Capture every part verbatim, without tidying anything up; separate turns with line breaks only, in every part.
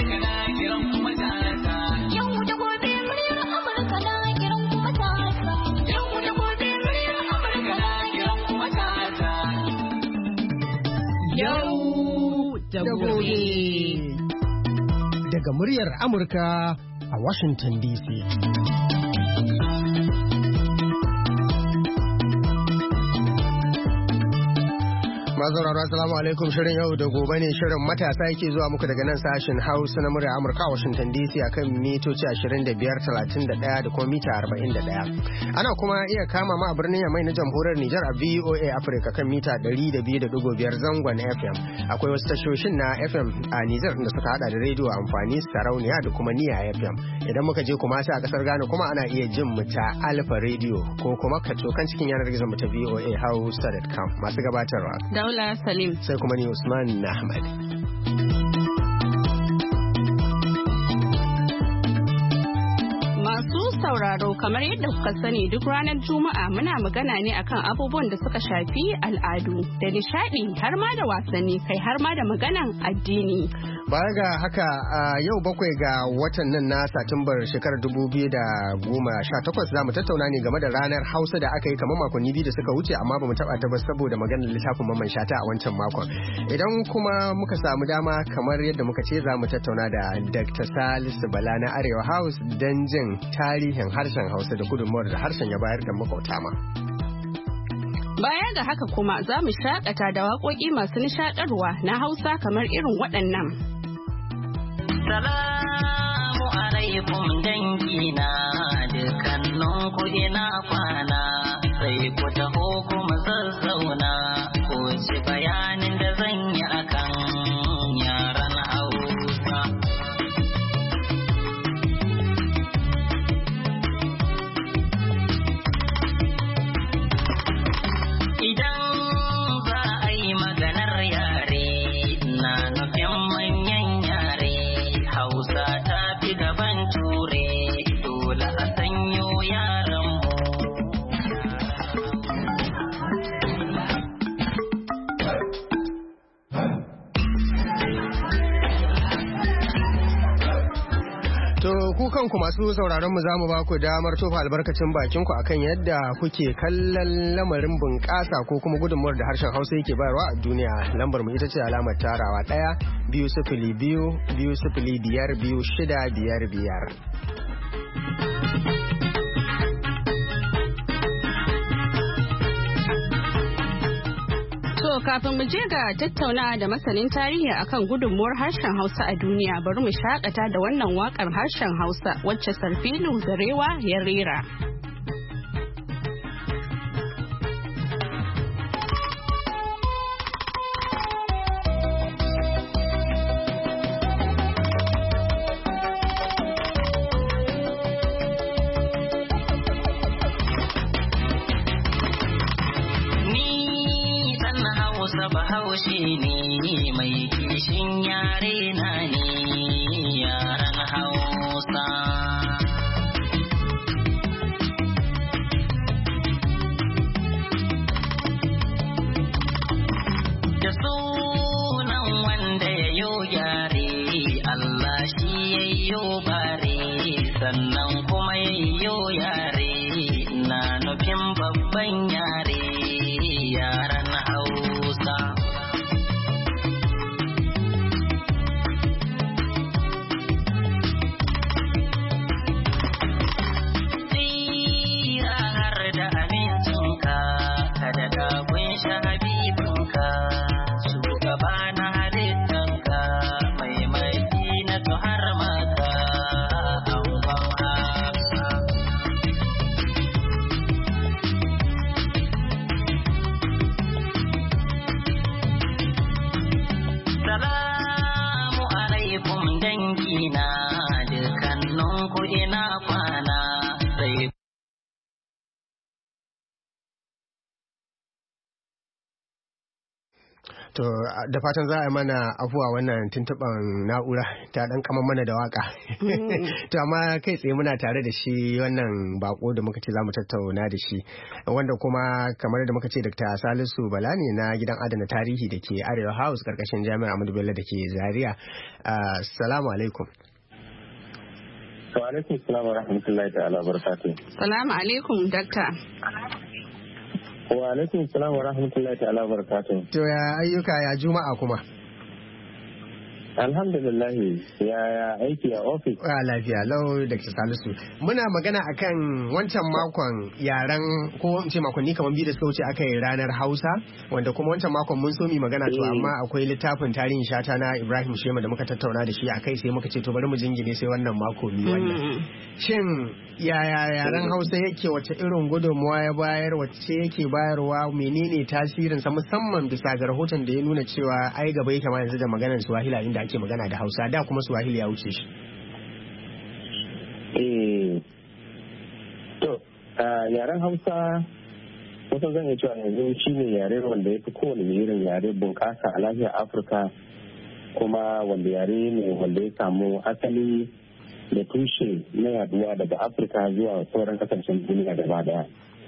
Amurka na kiran kuma matasa. Yau da gobe muryar Amurka na kiran kuma matasa. Yau da gobe muryar Amurka na kiran kuma matasa. Yau da gobe.
Daga muryar Amurka a Washington D C. Mazaurara assalamu alaikum, shirin yau da gobe ne, shirin matasa yake zuwa muku daga nan sashen Hausa na murya Amurka a Washington D C akan mitoci ashirin da biyar, talatin da ɗaya da kuma mita arba'in da ɗaya. Ana kuma iya kama ma a birnin Yamai na jamhuriyar Nijar a V O A Africa kan mita ɗari da biyu da ɗigo biyar zangon F M. Akwai wasu tashoshin na F M a Nijar da suka hada da rediyo amfani, sarauniya da kuma niya F M. Idan muka je kuma sai a kasar Ghana kuma ana iya jin mu ta Alpha Radio ko kuma kacokan cikin yanar gizon mu ta V O A Hausa dot com. Masu gabatarwa
Daula Salim.
Sai kuma ni Usman Ahmad.
Masu sauraro, kamar yadda kuka sani, duk ranar Juma'a muna magana ne akan abubuwan da suka shafi al'adu da nishadi har ma da wasanni, kai har ma da maganan addini.
Baya ga haka a yau bakwai ga watan nan na Satumbar shekarar dubu biyu da goma sha takwas za mu tattauna ne game da ranar Hausa da aka yi kamar makonni biyu da suka wuce, amma ba mu taba ta ba saboda maganar littafin Mamman Shata a wancan makon. Idan kuma muka samu dama kamar yadda muka ce za mu tattauna da Doctor Salisu Bala na Arewa House don jin tarihin harshen Hausa da gudunmawar da harshen ya bayar da makauta ma.
Baya ga haka kuma za mu shakata da waƙoƙi masu nishaɗarwa na Hausa kamar irin waɗannan.
Salamu alaikum dangina dukkanin ku ina kwana, sai ku taho kuma zazzauna ko ci bayanin da zan yi akan yaran Hausa. Idan za a yi maganar yare na nufin manyan yare, Hausa ta fi gaban ture, dole a sanyo yaran mu.
To ku kanku masu sauraron mu zamu ba ku damar tofa albarkacin bakin ku akan yadda kuke kallon lamarin bunƙasa ko kuma gudunmuwar da harshen Hausa yake bayarwa a duniya. Lambar mu ita ce alamar tarawa ɗaya biyu sifili biyu biyu sifili biyar biyu shida biyar biyar.
To kafin mu je ga tattaunawa da masanin tarihi akan gudunmuwar harshen Hausa a duniya, bari mu shakata da wannan wakar harshen Hausa wacce Sarfilu Zarewa ya rera.
Bahaushe ne mai kishin yare na ne yaran Hausa. Da sunan wanda ya yo yare, Allah shi ya yo bare, sannan kuma ya yo yare na nufin babban yare yaran Hausa. Shugaba na halittanka mai mai na har maka.
To da fatan za a yi mana afuwa wannan tuntuɓan na'ura ta ɗan kama mana da waka. To amma kai tsaye muna tare da shi wannan bako da muka ce za mu tattauna da shi wanda kuma kamar da muka ce Dakta Salisu Bala ne na gidan adana tarihi da ke Arewa House karkashin Jami'ar Ahmadu Bello da ke Zaria. Assalamu alaikum.
Wa alaikum salam wa rahmatullahi ta'ala wa barakatuh.
Salamu alaikum Dakta.
Wa alaikum salam wa rahmatullahi ta'ala wa barakatuh.
To ya ayyuka ya juma'a kuma?
Alhamdulillah ya ya aiki a ofis.
A lafiya lau da ke Salisu. Muna magana akan wancan makon yaren ko in ce makonni kamar biyu da suka wuce aka yi ranar Hausa wanda kuma wancan makon mun so mu magana to amma akwai littafin tarihin shata na Ibrahim Shema da muka tattauna da shi akai sai muka ce to bari mu jingine sai wannan mako mi wannan. Shin yaya yaren Hausa yake wace irin gudunmuwa ya bayar wace yake bayarwa menene tasirin sa musamman bisa ga rahoton da ya nuna cewa ai gaba yake ma yanzu da maganar Swahili inda ake magana da Hausa da kuma Swahili ya wuce shi.
Eh to yaren Hausa kusan zan iya cewa yanzu shine yare wanda ya fi kowane irin yare bunƙasa a lafiyar Afirka kuma wanda yare ne wanda ya samu asali da tushe na yaduwa daga Afirka zuwa sauran kasashen duniya gaba daya.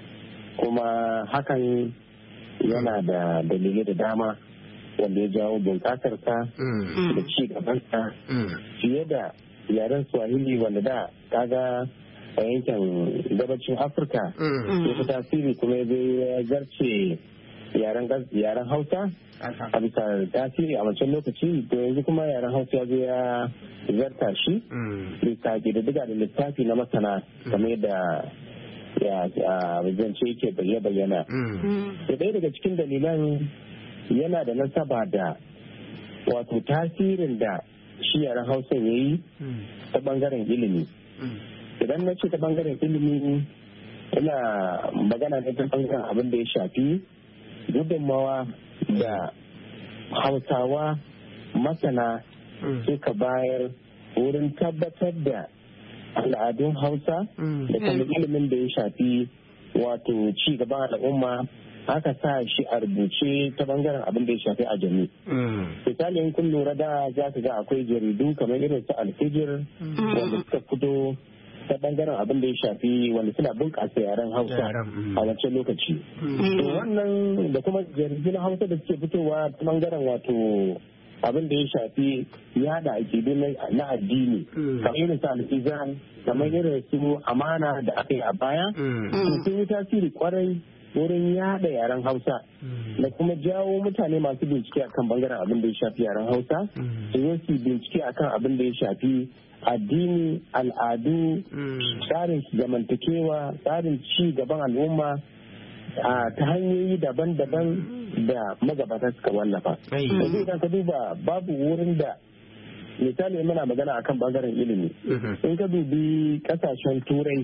Kuma hakan yana da dalilai da dama wanda ya jawo bunƙasarsa da ci gabansa fiye da yaren Swahili wanda da kaga a yankin gabacin Afirka ya fi tasiri kuma ya zarce yaren Hausa a bisa tasiri a wancan lokaci to yanzu kuma yaren Hausa ya zo ya zarta shi bisa ƙididdiga da littafi na masana kamar da ya zance yake bayyana. Da ɗaya daga cikin dalilan yana da nasaba da wato tasirin da shi yaren Hausa ya yi ta bangaren ilimi. Idan na ce ta bangaren ilimi ina magana ne ta bangaren abin da ya shafi gudunmawa da Hausawa masana suka bayar wurin tabbatar da al'adun Hausa da kuma ilimin da ya shafi wato ci gaban al'umma aka sa shi a rubuce ta bangaren abin da ya shafi a jami. Misali in kun lura da za ka ga akwai jaridu kamar irin su alfijir wanda suka fito ta bangaren abin da ya shafi wanda suna bunƙasa yaren Hausa a wancan lokaci. To wannan da kuma jaridun Hausa da suke fitowa ta bangaren wato abin da ya shafi yada akidu na addini kamar irin su alfizan kamar irin su amana da aka yi a baya sun yi tasiri kwarai wurin yada yaren Hausa da kuma jawo mutane masu bincike akan bangaren abin da ya shafi yaren Hausa su yi su bincike akan abin da ya shafi addini, al'adu, tsarin zamantakewa, tsarin ci gaban al'umma ta hanyoyi daban-daban da magabata suka wallafa. Yanzu idan ka duba babu wurin da misali muna magana akan bangaren ilimi in ka dubi kasashen turai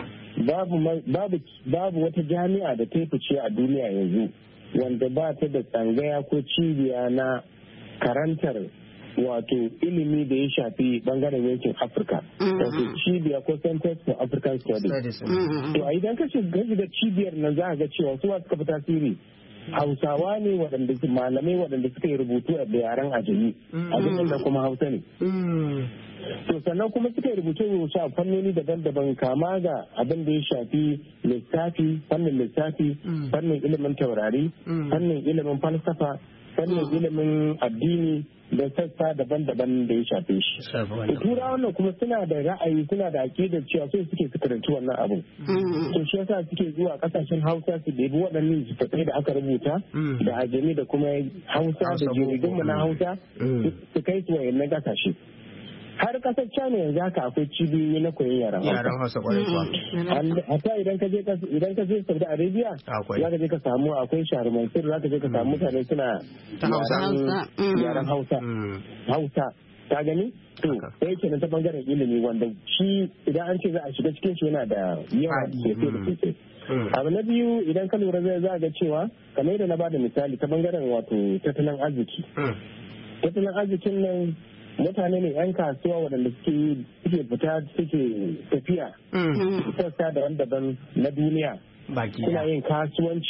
babu wata jami'a da ta fice a duniya yanzu wanda ba ta da tsangaya ko cibiya na karantar wato ilimi da ya shafi bangaren yankin Afirka wato cibiya ko Centers for African Studies. To a idan ka shiga cibiyar nan za a ga cewa su suka fi tasiri Hausawa ne waɗanda malamai waɗanda suka yi rubutu da yaren ajami abin da kuma Hausa ne. To sannan kuma suka yi rubutu rubutu a fannoni daban-daban kama ga abin da ya shafi lissafi, fannin lissafi, fannin ilimin taurari, fannin ilimin falsafa, fannin ilimin addini da sassa daban-daban da ya shafe shi. Turawan nan kuma suna da ra'ayi suna da aƙidar cewa sai suke su karanci wannan abu. To shi yasa suke zuwa kasashen Hausa su ɗebi waɗannan littattafai da aka rubuta da ajami da kuma Hausa da jaridunmu na Hausa su kai su wayannan kasashe. Har kasar China yanzu haka akwai cibiyoyi na koyon yaren Hausa.
Yaren Hausa kwarai kuwa.
Hatta idan ka je idan ka je Saudi Arabia za ka je ka samu akwai sharuman sirri za ka je ka samu mutane suna yaren Hausa. Hausa ta gani? To sai ke ta bangaren ilimi wanda shi idan an ce za a shiga cikin shi yana da yawa sosai da sosai. Abu na biyu idan ka lura zai za ga cewa kamar yadda na bada misali ta bangaren wato tattalin arziki. Tattalin arzikin nan mutane ne 'yan kasuwa waɗanda suke fita suke tafiya sassa daban-daban na duniya suna yin kasuwanci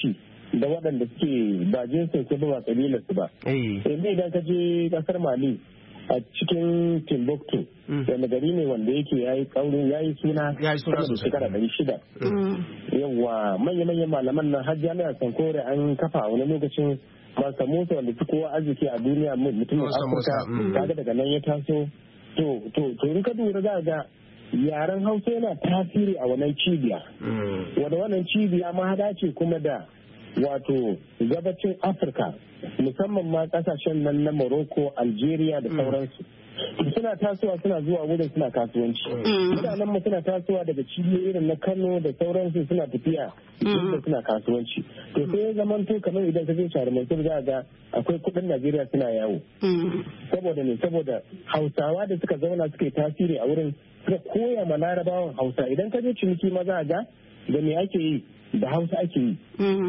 da waɗanda suke ba jinsin su ba kabilar su ba. Yanzu idan ka je kasar Mali a cikin Timbuktu wanda gari ne wanda yake yayi kaurin yayi suna sama da shekara ɗari shida. Yawwa manya-manyan malaman nan har jami'ar Sankore an kafa a wani lokacin Mansa Musa wanda fi kowa arziki a duniya mutumin Afirka kaga daga nan ya taso. To to to in ka lura za ga yaren Hausa yana tasiri a wannan cibiya. Wanda wannan cibiya ma hada ce kuma da wato gabacin Afirka musamman ma kasashen nan na Morocco, Algeria da sauransu. Suna tasowa suna zuwa wurin suna kasuwanci. Mutanen mu suna tasowa daga cibiyoyi irin na Kano da sauransu suna tafiya da suna kasuwanci. To sai ya zama to kamar idan ka je Sharman sai za ga akwai kudin Najeriya suna yawo. Saboda ne saboda Hausawa da suka zauna suka yi tasiri a wurin suka koya ma Larabawan Hausa idan ka je ciniki ma za ga da me ake yi da Hausa ake yi.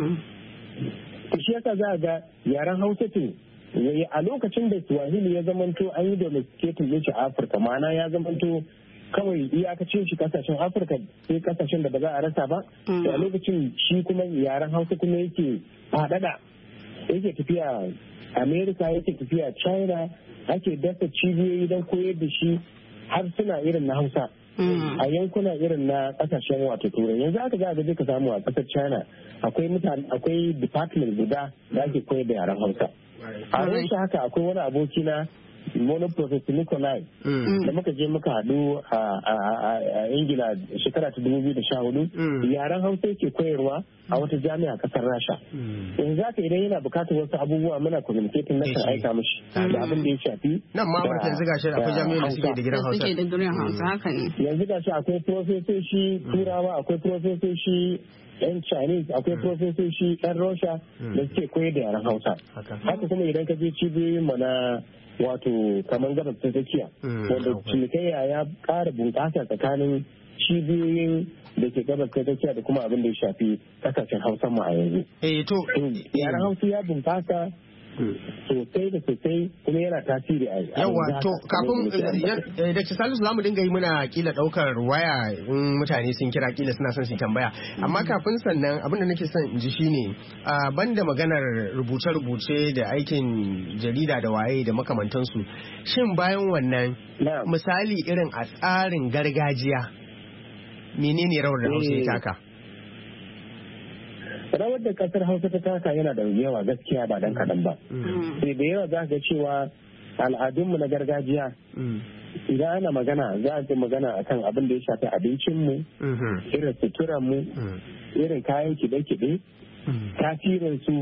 To shi yasa za ga yaren Hausa ce a lokacin da Swahili ya zamanto an yi domesticating din shi a Afirka ma'ana ya zamanto kawai iyakacin shi kasashen Afirka sai kasashen da ba za a rasa ba. To a lokacin shi kuma yaren Hausa kuma yake faɗaɗa yake tafiya America yake tafiya China ake dasa cibiyoyi don koyar da shi har suna irin na Hausa. A yankuna irin na kasashen wato turai yanzu aka ga gaje ka samu a kasar China akwai mutane akwai department guda da ake koyar da yaren Hausa. A rashin haka akwai wani aboki na Mono Professor Nikolai da muka je muka haɗu a Ingila shekara ta dubu biyu da sha hudu yaren Hausa yake koyarwa a wata jami'a kasar Rasha. Yanzu haka idan yana bukatar wasu abubuwa muna communicating na kan aika mishi da abin da ya shafi.
Nan ma Amurka yanzu gashi akwai jami'o'i da suke da gidan Hausa.
Suke da gidan Hausa haka ne.
Yanzu gashi akwai profesoshi Turawa akwai profesoshi yan Chinese akwai profesoshi yan Russia da suke koyar da yaren Hausa. Haka kuma idan ka je cibiyoyin mu na wato kamar gabas ta tsakiya wanda cinikayya ya ƙara bunƙasa tsakanin cibiyoyin da ke gabas ta tsakiya da kuma abin da ya shafi kasashen Hausa mu a yanzu.
Eh to
yaren Hausa ya bunƙasa sosai da sosai kuma yana tasiri a
yawa to kafin da Salisu za mu dinga yi muna kila daukar waya in mutane sun kira kila suna son su tambaya amma kafin sannan abin da nake son in ji shine banda maganar rubuce-rubuce da aikin jarida da waye da makamantansu shin bayan wannan misali irin a tsarin gargajiya menene rawar da Hausa ya taka?
Rawar da kasar Hausa ta taka yana da yawa gaskiya ba dan kaɗan ba. Sai da yawa za ga cewa al'adunmu na gargajiya idan ana magana za a ji magana akan abin da ya shafi abincinmu, irin suturanmu, irin kayan kiɗe-kiɗe, tasirinsu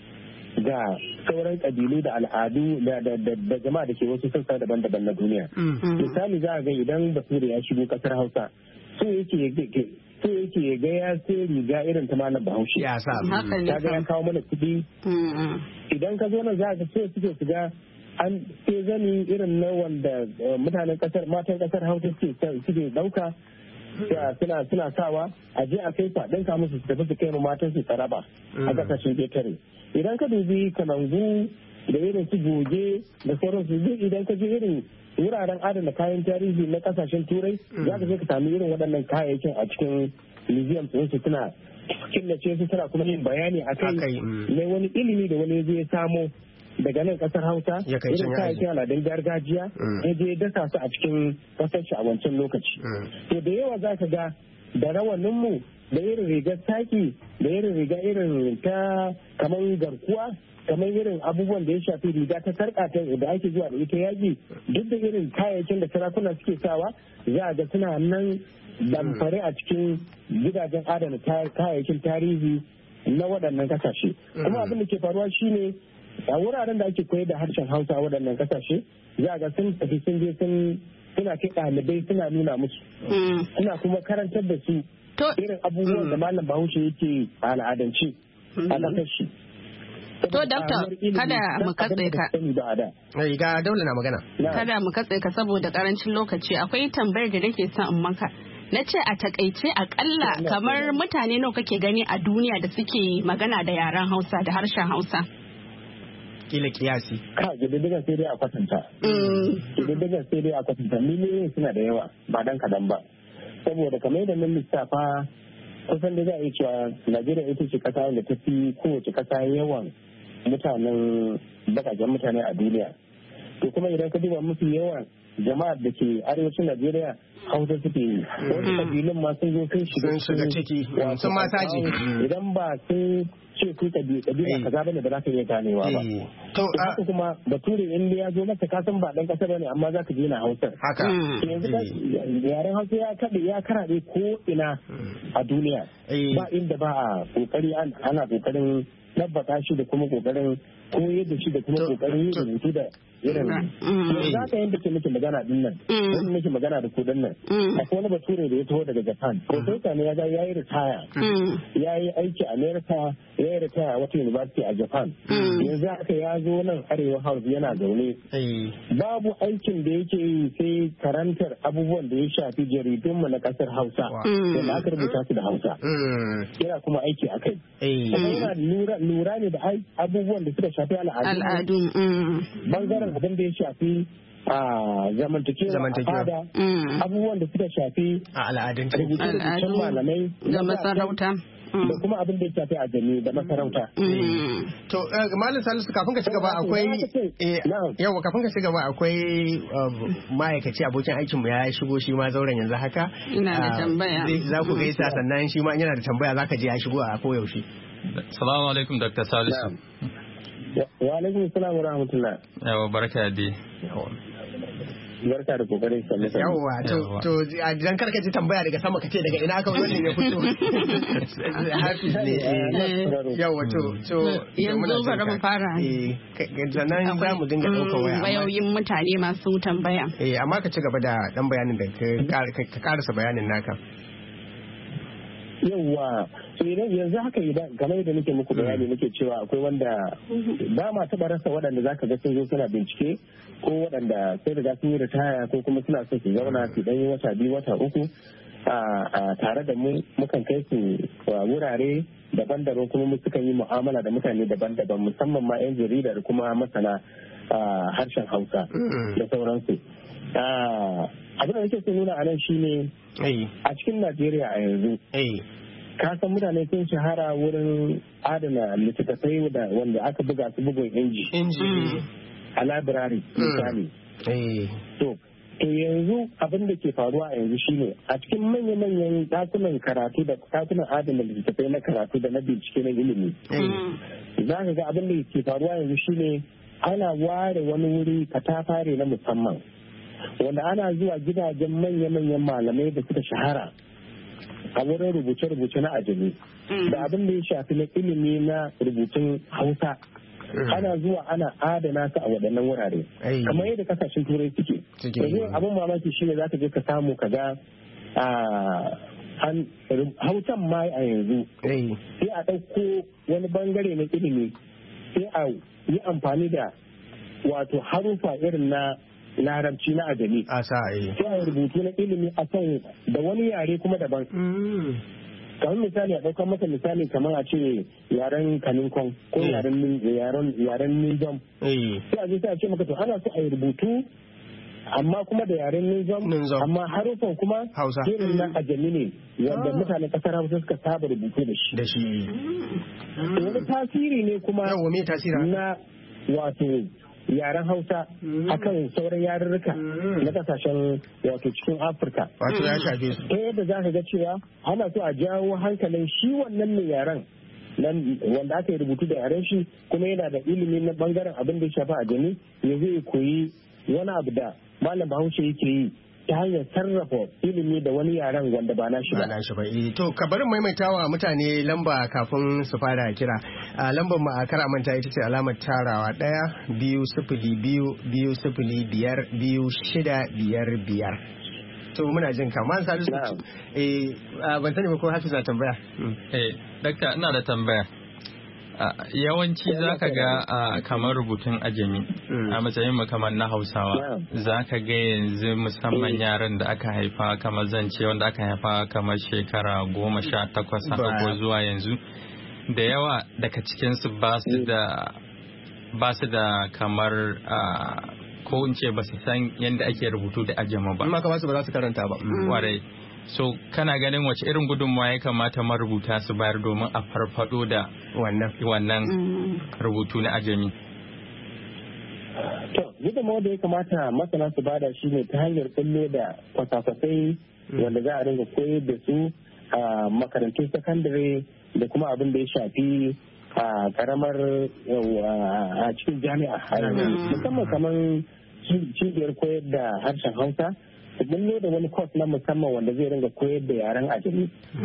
ga sauran ƙabilu da al'adu da jama'a da ke wasu sassa daban-daban na duniya. Misali za a ga idan Bature ya shigo kasar Hausa so yake so yake ga ya sai riga irin ta malam Bahaushe.
Ya sa.
Ta ga ya kawo mana kuɗi. Idan ka zo nan za ka so suke su ga an sai zani irin na wanda mutanen kasar matan kasar Hausa suke suke dauka suna suna sawa a je a kai faɗin ka musu su tafi su kai matan su tsaraba a kasashen ƙetare. Idan ka dubi kalangu da irin su goge da sauransu duk idan ka je irin wuraren adana kayan tarihi na kasashen turai za ka je ka sami irin waɗannan kayayyakin a cikin museum su suna killace su suna kuma yin bayani a kai na wani ilimi da wani zai samo daga nan kasar Hausa irin kayayyakin al'adun gargajiya ya je dasa su a cikin kasar shi a wancan lokaci. To da yawa za ka ga da rawaninmu da irin rigar taki da irin riga irin ta kamar garkuwa kamar irin abubuwan da ya shafi riga ta sarƙa da ake zuwa da ita yaƙi duk da irin kayayyakin da sarakuna suke sawa za a ga suna nan damfare a cikin gidajen adana kayayyakin tarihi na waɗannan kasashe. Kuma abin da ke faruwa shine a wuraren da ake koyar da harshen Hausa a waɗannan kasashe za a ga sun tafi sun je sun suna kai ɗalibai suna nuna musu suna kuma karantar da su irin abubuwan da malam Bahaushe yake a al'adance a ƙasar shi.
To, Dokta, kada mu katse ka.
Ga Daula na magana.
Kada mu katse ka saboda karancin lokaci. Akwai tambayar da nake son in maka. Na ce a takaice akalla kamar mutane nawa kake gani a duniya da suke magana da yaren Hausa da harshen Hausa?
Kila kiyasi.
Ka gididdigan sai dai a kwatanta. Gididdigan sai dai a kwatanta. Miliyoyin suna da yawa ba dan kadan ba. Saboda kamar yadda mun lissafa kusan da za a yi cewa Najeriya ita ce kasa da ta fi kowace kasa yawan mutanen bakajen mutane a duniya. To kuma idan ka duba mafi yawan jama'ar da ke arewacin Najeriya Hausa suke yi. Wasu kabilun ma sun zo sun
shiga ciki sun ma saji.
Idan ba sun ce ku kabila kaza bane ba za ka iya ganewa ba. To haka kuma bature in ya zo maka ka san ba dan kasa bane amma za ka je na Hausa.
Haka.
Yanzu yaren Hausa ya kaɗe ya karaɗe ko ina a duniya. Ba inda ba a kokari ana kokarin tabbata shi da kuma kokarin koyar da shi da kuma kokarin yin rubutu da irin za ka yadda ke nake magana din nan wani nake magana da kudin nan akwai wani bature da ya taho daga Japan professor ne ya ga ya yi ritaya ya yi aiki a America ya yi ritaya a wata university a Japan yanzu haka ya zo nan Arewa House yana zaune babu aikin da yake yi sai karantar abubuwan da ya shafi jaridunmu na kasar Hausa da aka rubuta su da Hausa yana kuma aiki a kai kuma yana lura ne da abubuwan da suka shafi al'adu bangaren abin da ya shafi a zamantakewa al'ada abubuwan da suka shafi
a al'adun
rubutun malamai
da masarauta
da kuma abin da ya shafi a jami da masarauta.
To Malam Salisu kafin ka ci gaba akwai yawa kafin ka ci gaba akwai ma'aikaci abokin aikinmu ya shigo shi ma zauren yanzu haka.
Ina da tambaya.
Za ku gaisa sannan shi ma yana da tambaya za ka je ya shigo a koyaushe.
Salamu alaikum Doctor Salisu.
Wa alaikum salam wa rahmatullah.
Yawa barka dai.
Barka da kokarin sa.
Yawa to to idan karka ji tambaya daga sama kace daga ina aka wannan ya fito. Hafiz ne. Yawa to to
yanzu bari mu fara.
Eh sannan za mu dinga ɗaukar waya.
Wayoyin mutane masu tambaya.
Eh amma ka ci gaba da dan bayanin da ka karasa bayanin naka.
Yawwa to idan yanzu haka idan game da nake muku bayani nake cewa akwai wanda ba ma taɓa rasa waɗanda zaka ga sun zo suna bincike ko waɗanda sai da sun yi ritaya ko kuma suna so su zauna su dan yi wata biyu wata uku a tare da mu mukan kai su wurare daban-daban kuma mu sukan yi mu'amala da mutane daban-daban musamman ma 'yan jarida da kuma masana harshen Hausa da sauransu. Abin da nake so nuna a nan shine a cikin Najeriya a yanzu ka san mutane sun shahara wurin adana littattafai wanda aka buga su bugun inji a labirari misali. To yanzu abin da ke faruwa a yanzu shine a cikin manya-manyan dakunan karatu da dakunan adana littattafai na karatu da na bincike na ilimi za ka ga abin da ke faruwa yanzu shine ana ware wani wuri katafare na musamman wanda ana zuwa gidajen manya-manyan malamai da suka shahara a wurin rubuce-rubuce na ajami da abin da ya shafi na ilimi na rubutun Hausa ana zuwa ana adana su a waɗannan wurare kamar yadda kasashen turai suke yanzu abin mamaki shine za ka je ka samu ka ga Hausan ma a yanzu sai a ɗauko wani bangare na ilimi sai a yi amfani da wato harufa irin na larabci na ajami
a sa'ayi
sai a rubutu na ilimi a kan da wani yare kuma daban kamar misali a ɗaukar masa misali kamar a ce yaren kaninkon ko yaren nizam sai a zai sai a ce maka to ana so a yi rubutu amma kuma da yaren nizam amma harufan kuma irin na ajami ne wanda mutanen kasar Hausa suka saba rubutu da shi wani tasiri ne kuma na wato yaren Hausa akan sauran yarurruka na kasashen wato cikin Afirka.
Wato ya shafe su.
Ta yadda za ka ga cewa ana so a jawo hankalin shi wannan ne yaren wanda aka yi rubutu da yaren shi kuma yana da ilimi na bangaren abin da ya shafa a gani ya zai koyi wani abu da malam Bahaushe yake yi ta hanyar sarrafa ilimi da wani yaren wanda ba nashi ba.
Ba nashi ba. To ka bari maimaitawa mutane lamba kafin su fara kira. A lambar mu a kara manta ita ce alamar tarawa ɗaya biyu sifili biyu biyu sifili biyar biyu shida biyar biyar. To muna jin ka man Salisu. Eh ban sani ba ko Hafiz na tambaya.
Eh dakta ina da tambaya. Yawanci za ka ga kamar rubutun ajami a matsayin mu kamar na Hausawa za ka ga yanzu musamman yaran da aka haifa kamar zance wanda aka haifa kamar shekara goma sha takwas haka ko zuwa yanzu da yawa daga cikinsu ba su da ba su da kamar ko in ce ba su san yadda ake rubutu da ajama ba.
Amma ka ba su ba za su karanta ba.
Kwarai. So kana ganin wace irin gudunmawa ya kamata marubuta su bayar domin a farfado da wannan wannan rubutu na ajami?
To, gudunmawa da ya kamata masana su bada shi ne ta hanyar kullo da kwasa-kwasai wanda za a ringa koyar da su a makarantun sakandare da kuma abin da ya shafi a karamar a cikin jami'a. Musamman kamar cibiyar koyar da harshen Hausa. Mun da wani kwas na musamman wanda zai ringa koyar da yaren ajami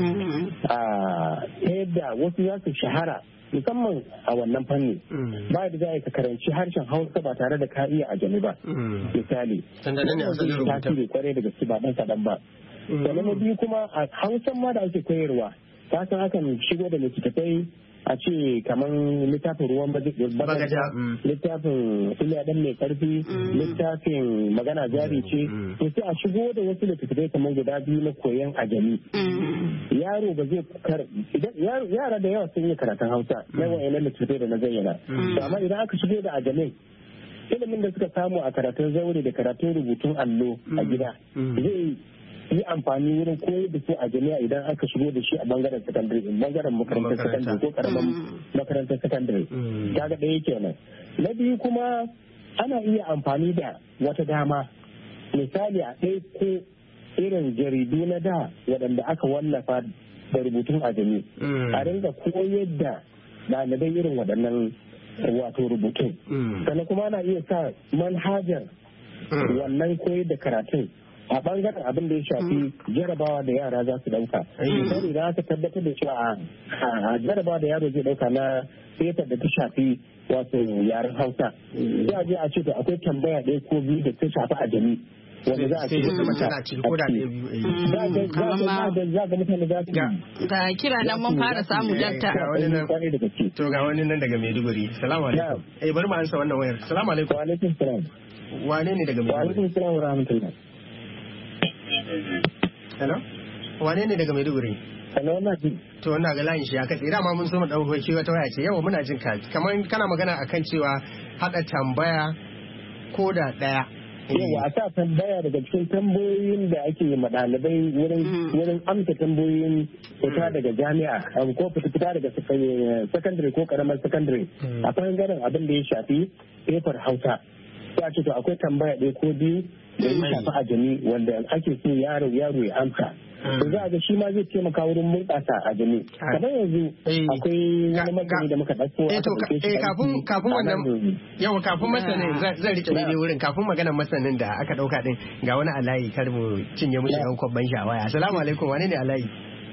ta yadda wasu za su shahara musamman a wannan fanni ba da za ka karanci harshen Hausa ba tare da ka iya ajami ba misali tasiri kwarai da gaske ba dan kaɗan ba. Sannan na biyu kuma a Hausan ma da ake koyarwa ta san akan shigo da littattafai a ce kamar littafin ruwan bagaja littafin iliya dan mai karfi littafin magana jari ce to sai a shigo da wasu littattafai kamar guda biyu na koyon ajami yaro ba zai yara da yawa sun yi karatun Hausa na wayannan littattafai da na zayyana amma idan aka shigo da ajamin ilimin da suka samu a karatun zaure da karatun rubutun allo a gida zai yi amfani wurin koyar da su a jami'a idan aka shigo da shi a bangaren sakandare bangaren makarantar sakandare ko karamin makarantar sakandare kaga ɗaya kenan. Na biyu kuma ana iya amfani da wata dama misali a ɗaya ko irin jaridu na da waɗanda aka wallafa da rubutun ajami a ringa koyar da ɗalibai irin waɗannan wato rubutun sannan kuma ana iya sa manhajar wannan koyar da karatun a bangaren abin da ya shafi jarabawa da yara za su dauka. Sai idan aka tabbatar da cewa a jarabawa da yaro zai dauka na fetar da ta shafi wato yaren Hausa. Sai a je a ce to akwai tambaya ɗaya ko biyu da ta shafi ajami. Wanda za a ce wata matsala ce ko da ɗaya biyu. Za ga mutane za su
ga kira nan mun fara samu dakta.
To ga wani nan daga Maiduguri. Salamu alaikum. Eh bari mu ansa wannan wayar. Salamu alaikum.
Wa alaikum salam.
Wane ne daga Maiduguri?
Wa alaikum salam wa rahmatullah.
Hello? Wane ne daga Maiduguri?
Hello, na ji.
To, wannan ga layin shi ya katse. Dama mun so mu ɗauko shi wata waya ce. Yawa muna jin ka. Kamar kana magana akan cewa haɗa tambaya ko da ɗaya.
Yawa a sa tambaya daga cikin tambayoyin da ake yi ma ɗalibai wurin wurin amsa tambayoyin fita daga jami'a ko fita daga sakandare ko karamar sakandare. A bangaren abin da ya shafi fefar Hausa. Sai a ce to akwai tambaya ɗaya ko biyu da ya shafi ajami wanda ake so yaro yaro ya amsa. To za a ga shi ma zai taimaka wurin bunƙasa ajami. Kamar yanzu akwai wani magani da muka ɗauko.
Eh to kafin kafin wannan yawa kafin masanin zan rike daidai wurin kafin maganar masanin da aka ɗauka din ga wani alayi kar mu cinye mushi yan kwabban shawaya. Assalamu alaikum wane ne alayi?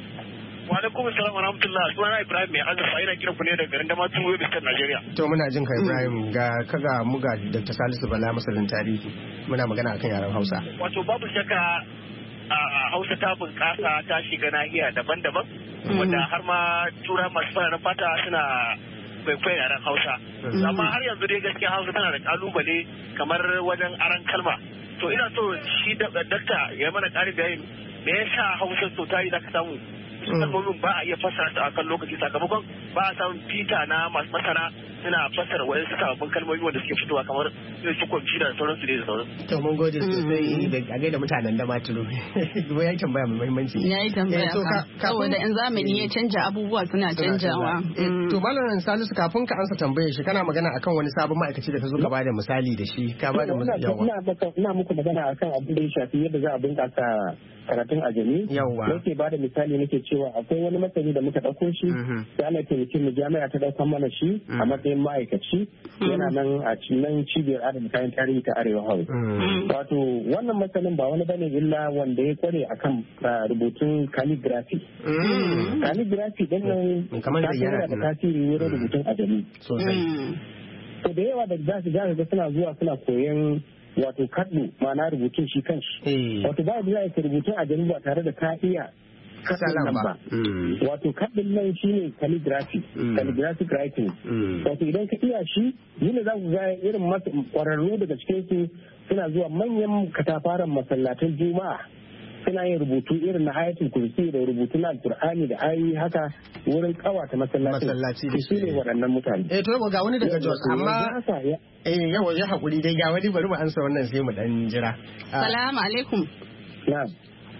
Wa alaikum assalam wa rahmatullah. Sunana Ibrahim mai azurfa ina kiran ku ne daga garin Damaturu Yobe State Nigeria.
To muna jin ka Ibrahim ga kaga muga Doctor Salisu Bala masanin tarihi. Muna magana akan yaren Hausa.
Wato babu shakka a Hausa ta bunƙasa ta shiga nahiya daban-daban wanda har ma tura masu fararen fata suna kwaikwayon yaren Hausa. Amma har yanzu dai gaskiya Hausa tana da kalubale kamar wajen aran kalma. To ina so shi dakta ya mana ƙarin bayani me yasa Hausa so ta yi da ka samu kalmomin ba a iya fassara su a kan lokaci sakamakon ba a samun fita na masu masana suna fassara wayan su sababbin kalmomi wanda suke fitowa kamar irin su kwamfuta da sauransu ne da sauransu.
To mun gode sosai da a gaida mutanen da maturu. Kuma ya tambaya mai muhimmanci.
Ya yi tambaya ka saboda in zamani ya canja abubuwa suna canjawa.
To Malam Salisu kafin ka ansa tambayar shi kana magana akan wani sabon ma'aikaci da ka zo ka bada misali da shi ka bada misali yawa.
Ina muku magana akan abin da ya shafi yadda za a bunƙasa karatun ajami.
Yawa.
Nake bada misali nake cewa akwai wani masani da muka ɗauko shi da ana taimakin mu jami'a ta ɗaukan mana shi a matsayin ma'aikaci yana nan a nan cibiyar adana kayan tarihi ta Arewa House. Wato wannan masanin ba wani bane illa wanda ya kware akan rubutun calligraphy. Calligraphy din nan
kamar da yana
da tasiri wurin rubutun ajami.
Sosai.
To da yawa da za su ga suna zuwa suna koyon wato kaɗu ma'ana rubutun shi kanshi. Wato ba da za rubutun ajami ba tare da ka iya kaɗin nan ba. Wato kaɗin nan shi ne calligraphy, calligraphic writing. Wato idan ka iya shi, yine za ku ga irin ƙwararru daga cikin su suna zuwa manyan katafaren masallatan juma'a. Suna yin rubutu irin na ayatul kursi da rubutu na alkur'ani da ayi haka wurin kawata masallaci.
Masallaci da
shi ne waɗannan mutane.
Eh to ga wani daga Jos amma eh yawa ya hakuri dai ga wani bari mu ansa wannan sai mu dan jira.
Salamu alaikum.
Na'am.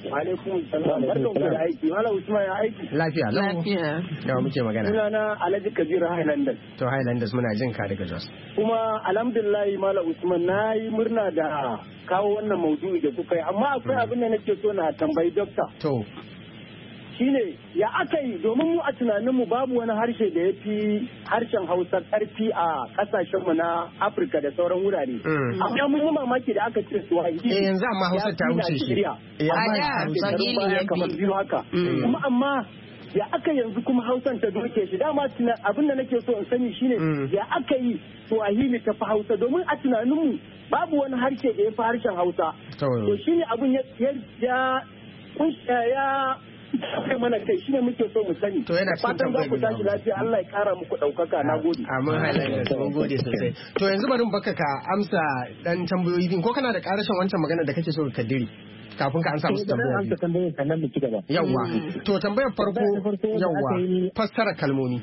Alaikum salam. Barkan ku da aiki. Malam Usman ya aiki.
Lafiya lau.
Lafiya.
Yawa muke magana.
Sunana Alhaji Kabiru Highlanders.
To Highlanders muna jin ka daga Jos.
Kuma alhamdulillah Malam Usman na yi murna da kawo wannan maudu'i da kuka yi amma akwai abin da nake so na tambayi dokta.
To.
Shine ya aka yi domin mu a tunaninmu babu wani harshe da ya fi harshen Hausa karfi a kasashenmu na Afirka da sauran wurare. Amma mun yi mamaki da aka ce su wahili.
Eh yanzu amma Hausa ta wuce shi.
Eh amma ya kamar biyu haka. Kuma amma ya aka yanzu kuma Hausan ta doke shi dama abin da nake so in sani shine ya aka yi Swahili ta fi Hausa domin a tunaninmu babu wani harshe da ya fi harshen Hausa. To shine abin ya ya ya kai mana kai shine muke so mu sani.
To yana cikin
tambayar ku tashi lafiya Allah ya kara muku daukaka nagode.
Amin Highlanders mun gode sosai. To yanzu bari mu baka ka amsa dan tambayoyi din ko kana da karashin wancan magana da kake so ka kaddiri kafin ka amsa musu tambayoyi.
tambayoyi sannan mu ci gaba.
Yawwa. To tambayar farko yawwa fassara kalmomi.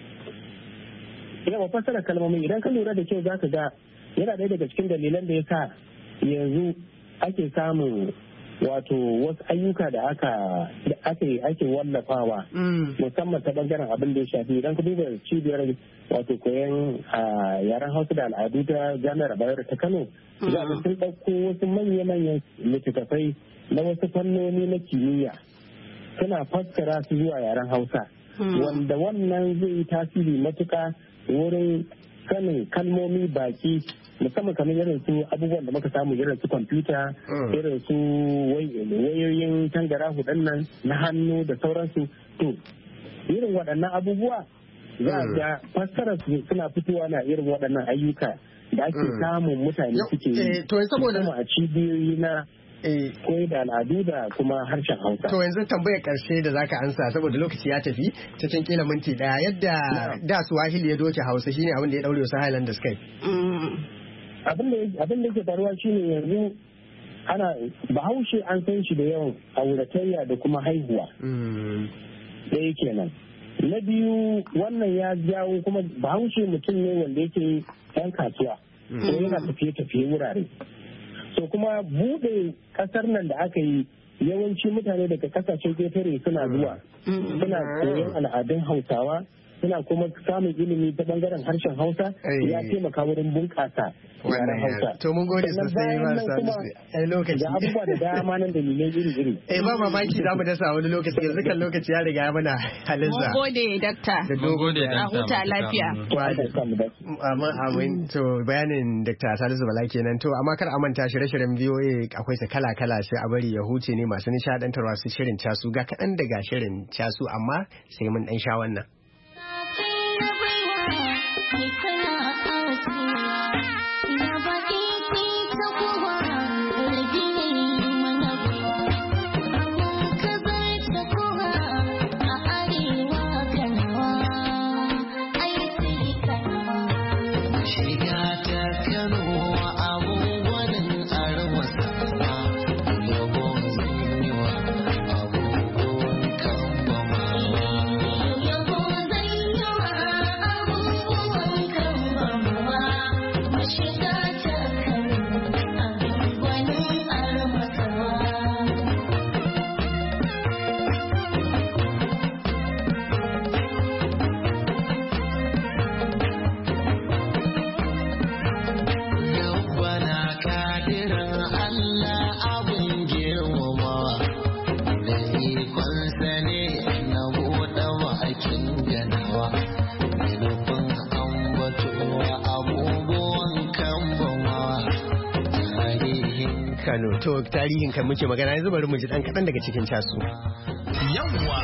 Yawa fassara kalmomi idan ka lura da kyau zaka ga yana ɗaya daga cikin dalilan da yasa yanzu ake samun wato wasu ayyuka da aka ake ake wallafawa musamman ta bangaren abin da ya shafi idan ka duba cibiyar wato koyon yaren Hausa da al'adu ta Jami'ar Bayero ta Kano za ga sun ɗauko wasu manya-manyan littattafai na wasu fannoni na kimiyya suna fassara su zuwa yaren Hausa wanda wannan zai yi tasiri matuka wurin sanin kalmomi baki musamman kamar irin su abubuwan da muka samu irin su kwamfuta irin su wayoyin tangara hudun nan na hannu da sauransu to irin waɗannan abubuwa za a ga fassara suna fitowa na irin waɗannan ayyuka da ake samun mutane suke yi kuma a cibiyoyi na koyi da al'adu da kuma harshen Hausa.
To yanzu tambayar karshe da zaka ansa saboda lokaci ya tafi cikin kila minti daya yadda da Swahili ya doke Hausa shine abin da ya daure wasu Highlanders kai.
Abin da ke faruwa shine yanzu ana Bahaushe an san shi da yawan auratayya da kuma haihuwa. Ɗaya kenan. Na biyu wannan ya jawo kuma Bahaushe mutum ne wanda yake ɗan kasuwa. Ko yana tafiye-tafiye wurare. So kuma bude kasar nan da aka yi yawanci mutane daga kasashen ƙetare suna zuwa suna koyon al'adun Hausawa suna kuma samun ilimi ta bangaren harshen Hausa ya taimaka wurin bunƙasa yaren Hausa.
To mun gode sosai ba sa lokaci.
Da abubuwa da dama nan da dalilai iri-iri.
Eh ba mamaki za mu dasa wani lokaci yanzu kan lokaci ya riga ya mana halinsa.
Mun gode dakta.
Mun gode dakta.
A huta lafiya.
Amin amin to bayanin Dakta Salisu Bala kenan to amma kar a manta shirye-shiryen V O A akwai su kala-kala sai a bari ya huce ne masu nishadantarwa su shirin casu ga kaɗan daga shirin casu amma sai mun ɗan sha wannan. Kano to tarihin kan muke magana yanzu bari mu ji dan kadan daga cikin casu.
Yawwa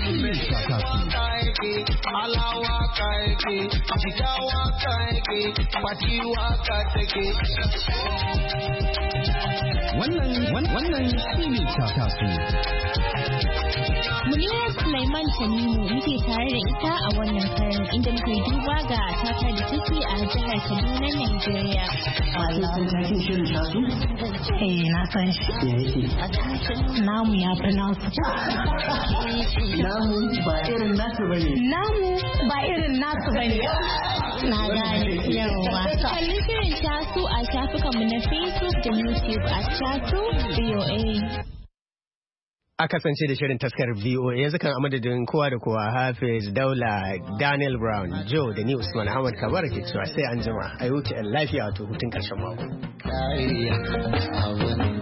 alawa kaike jikawa kaike patiwa ka take wannan wannan shine casu.
Munira Sulaiman Tanimu muke tare da ita a wannan karin inda muke duba ga tata da take a jihar Kaduna, Nigeria.
Eh na san shi. Namu ya fi nasu.
Namu ba irin nasu bane.
Namu ba irin nasu bane. Na gane yawa.
Kalli shirin casu a shafukanmu na Facebook da YouTube a Casu V O A.
a kasance da shirin taskar V O A yanzu kan amadadin kowa da kowa Hafiz Daula Daniel Brown Joe da ni Usman Ahmad Kabar ke cewa sai an jima a yi wuce lafiya wato hutun karshen mako.